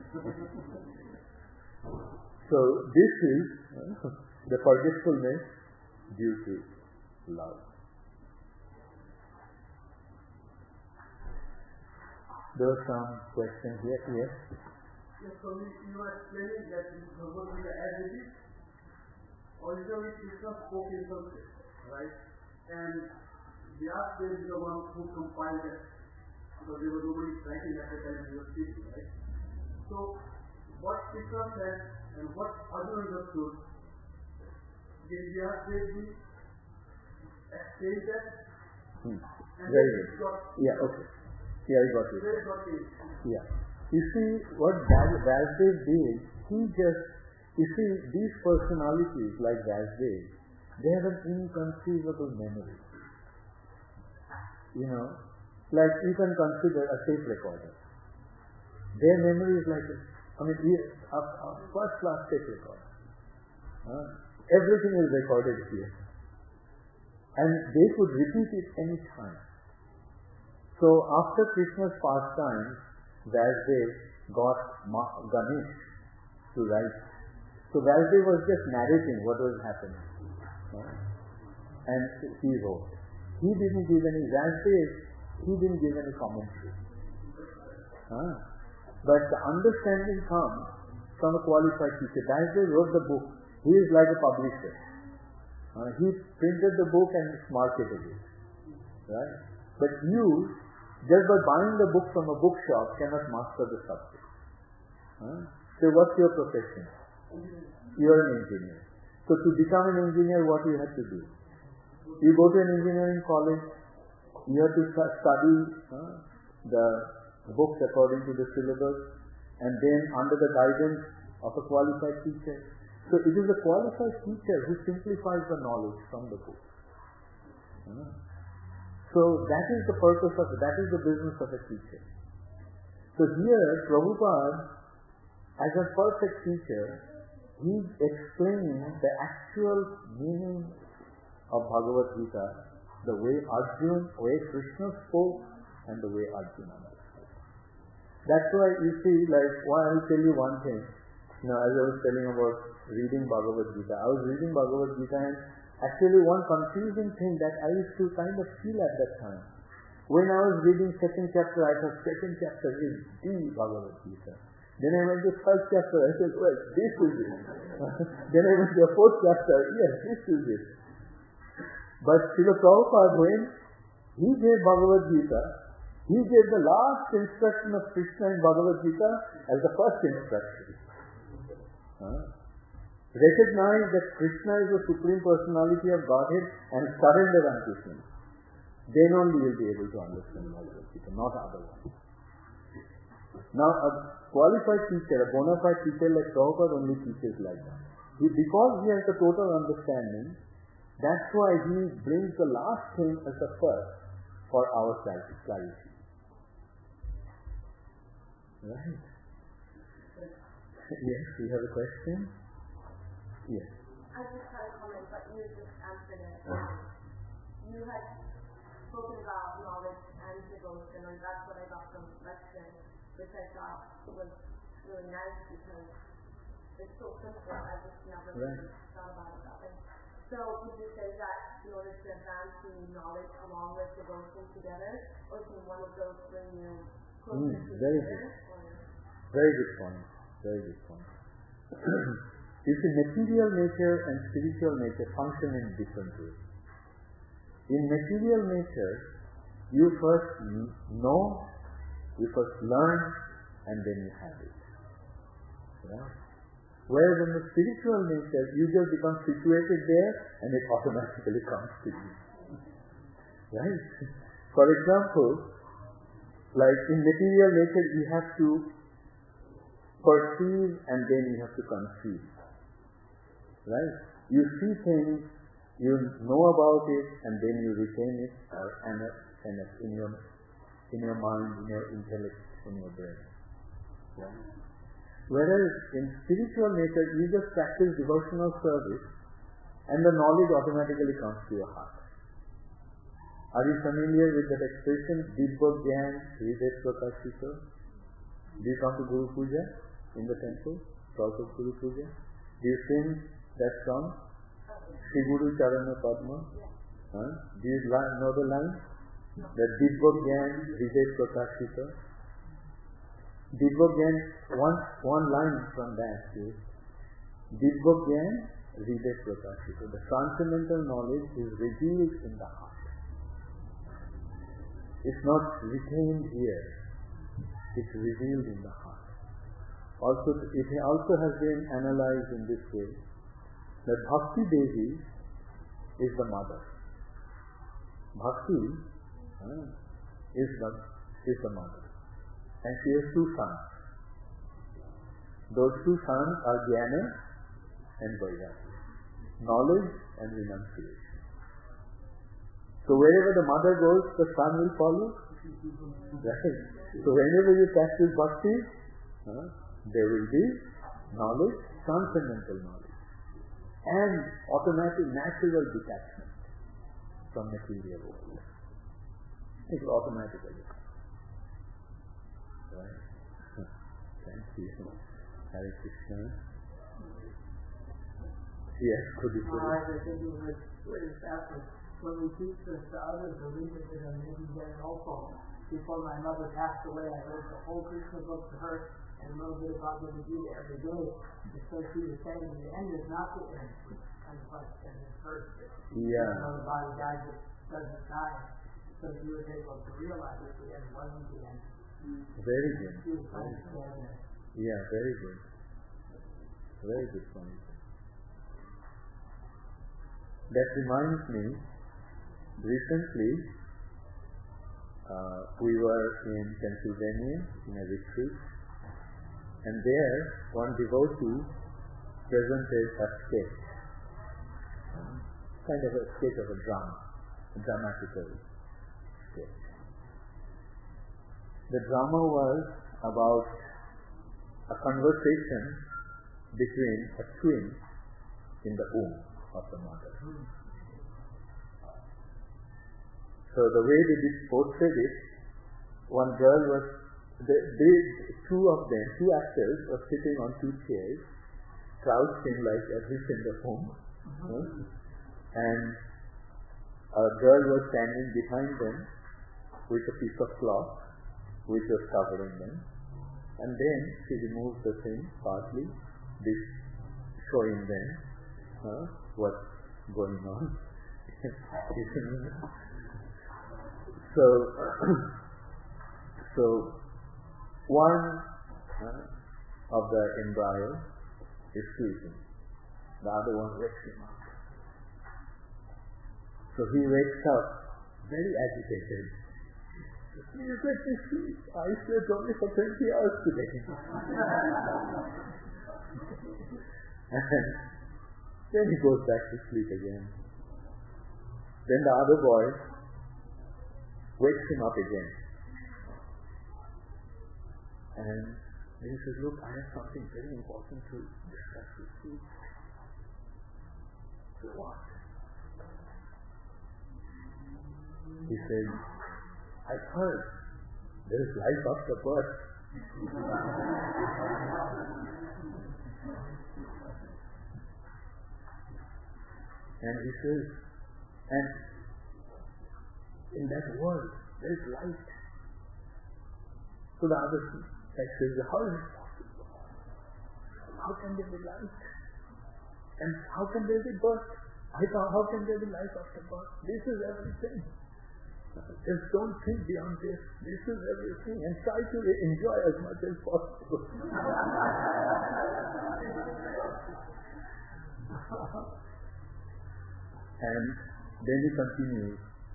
So this is the forgetfulness due to love. There are some questions here. Yes? Yes, so you were explaining that this Bhagavad Gita as it is, originally Krishna spoke in Sanskrit, right? And Vyasa is the one who compiled it, because there was nobody writing at the time he was speaking, right? So what Krishna said and what Arjuna understood, did Vyasa explain that? And very good. Yeah, okay. Yeah, I got it. Yeah. You see, what Vasudev did, these personalities like Vasudev, they have an inconceivable memory. Like you can consider a tape recorder. Their memory is like, a first-class tape recorder. Everything is recorded here. And they could repeat it any time. So after Krishna's pastime, Vasudev got Ganesh to write. So Vasudev was just narrating what was happening. And he wrote. He didn't give any commentary. But the understanding comes from a qualified teacher. Vasudev wrote the book. He is like a publisher. He printed the book and marketed it. Right? But you, just by buying the book from a bookshop, cannot master the subject. So what's your profession? You are an engineer. So to become an engineer, what you have to do? You go to an engineering college, you have to study the books according to the syllabus, and then under the guidance of a qualified teacher. So it is a qualified teacher who simplifies the knowledge from the book. So that is the purpose of it. That is the business of a teacher. So here, Prabhupada, as a perfect teacher, he is explaining the actual meaning of Bhagavad Gita, the way Krishna spoke and the way Arjuna understood. That's why you see, I will tell you one thing. As I was telling about reading Bhagavad Gita. And actually one confusing thing that I used to kind of feel at that time. When I was reading second chapter, I thought second chapter is the Bhagavad Gita. Then I went to third chapter, I said, well, this is it. Then I went to the fourth chapter, yes, this is it. But Srila Prabhupada, when he gave Bhagavad Gita, he gave the last instruction of Krishna in Bhagavad Gita as the first instruction. Recognize that Krishna is the Supreme Personality of Godhead and surrender unto Him. Then only you will be able to understand Bhagavad Gita, not otherwise. Now a qualified teacher, a bona fide teacher like Prabhupada only teaches like that. Because he has the total understanding, that's why he brings the last thing as the first for our clarity. Right. Yes, you have a question? Yes. I just had a comment, but you just answered it. You had spoken about knowledge and devotion, and that's what I got from the lecture, which I thought was really nice because it's so simple. I just never really thought about it that way. So would you say that in order to advance the knowledge along with devotion together, or can one of those bring you closer together? Very good point. Very good point. You see, material nature and spiritual nature function in different ways. In material nature, you first know, you first learn, and then you have it. Right? Whereas in the spiritual nature, you just become situated there and it automatically comes to you. Right? For example, like in material nature, you have to perceive and then you have to conceive. Right? You see things, you know about it, and then you retain it in your mind, in your intellect, in your brain. Right? Whereas in spiritual nature, you just practice devotional service and the knowledge automatically comes to your heart. Are you familiar with that expression, Dibba Gyan Hriday Prakashita? Do you come to Guru Puja in the temple? Talk of Guru Puja? Do you sing that song? Shri Guru Charana Padma? Do you know the line? The Dibba Gyan Hriday Prakashita? Dibba Gyan, one line from that is Dibba Gyan Hriday Prakashita. The transcendental knowledge is revealed in the heart. It's not retained here. It's revealed in the heart. Also, it also has been analyzed in this way that Bhakti Devi is the mother. Bhakti is the mother. And she has two sons. Those two sons are Jnana and Vairagya. Knowledge and renunciation. So wherever the mother goes, the son will follow. Right? So whenever you practice bhakti, there will be knowledge, transcendental knowledge, and automatic natural detachment from material world. It will automatically come. Right? Thank you. Hare Krishna. Yes, could you put it? I think it was really fascinating. When we teach this to others, or read it to them, maybe get it also. Before my mother passed away, I read the whole Krishna book to her and a little bit about Bhagavad Gita every day. And so she was saying the end is not the end. Kind of like in this verse. Yeah. The body dies, it doesn't die. So she was able to realize that the end wasn't the end. Very good. She was understanding it. Yeah, very good. Very good point. That reminds me, recently we were in Pennsylvania in a retreat, and there one devotee presented a sketch, kind of a sketch of a drama, a dramatical sketch. The drama was about a conversation between a twin in the womb of the mother. So the way they portrayed it, one girl was, two actors were sitting on two chairs, crouching like everything in the home. And a girl was standing behind them with a piece of cloth which was covering them. And then she removed the thing partly, showing them what's going on. So one of the embryos is sleeping. The other one wakes him up. So he wakes up very agitated. Please let me sleep. I slept only for 20 hours today. And then he goes back to sleep again. Then the other boy wakes him up again. And he says, look, I have something very important to discuss with you. So what? He said, I've heard there is life after birth. And he says, and in that world there is light. So the other says, how is it possible? How can there be light? And how can there be birth? How can there be life after birth? This is everything. Just don't think beyond this. This is everything. And try to enjoy as much as possible. And then he continues,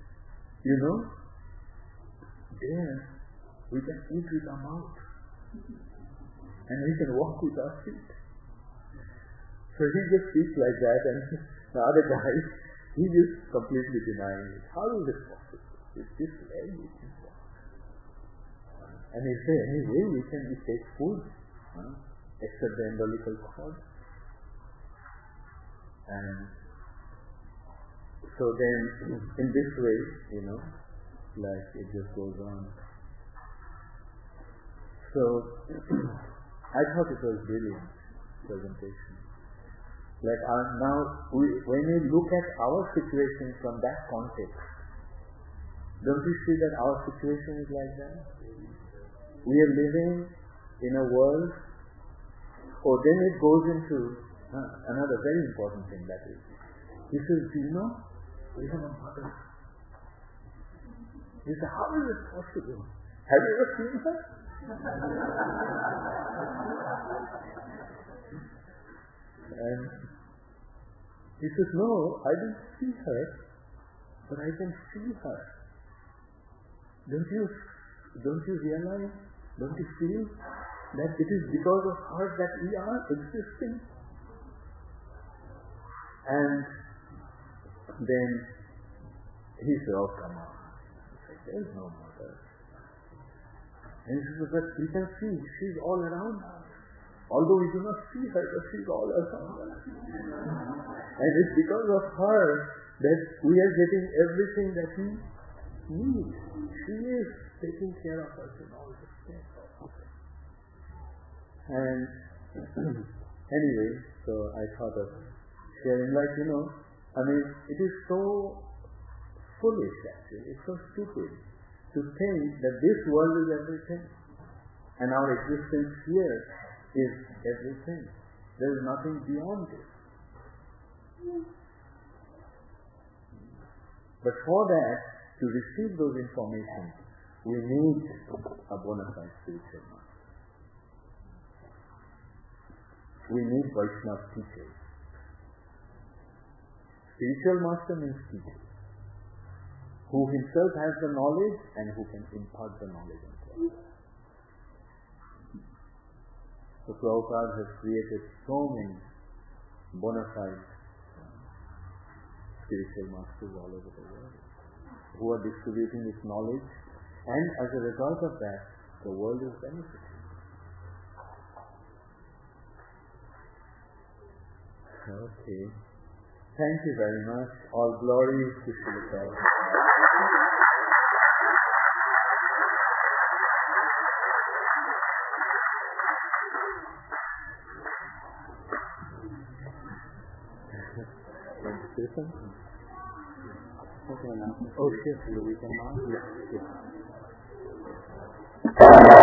there we can eat with our mouth. And we can walk with our feet. So he just speaks like that, and the other guy, he just completely denying it. How is it possible? With this leg we can walk. And he said, anyway, we can take food, except the umbilical cord. And so then, in this way, like it just goes on. So, I thought it was brilliant presentation. Like now, when we look at our situation from that context, don't you see that our situation is like that? We are living in a world, then it goes into another very important thing, that is, he says, do you know, we have a mother. He said, how is it possible? Have you ever seen her? And he says, no, I didn't see her, but I can feel her. Don't you realize, don't you feel that it is because of her that we are existing? And then he said, oh, come on. There is no mother. And he says, but we can see, she's all around us. Although we do not see her, but she's all around us. And it's because of her that we are getting everything that we need. She is taking care of us in all this things. And anyway, so I thought of sharing, it is so foolish actually, it's so stupid to think that this world is everything and our existence here is everything. There is nothing beyond this. But for that, to receive those information, we need a bona fide spiritual master. We need Vaishnava teachers. Spiritual master means teacher, who himself has the knowledge and who can impart the knowledge into us. So Prabhupada has created so many bona fide spiritual masters all over the world who are distributing this knowledge, and as a result of that, the world is benefiting. Okay. Thank you very much. All glory to Srila Prabhupada. announcement? What's an announcement? Oh, sure. For the weekend, Mom? Yeah.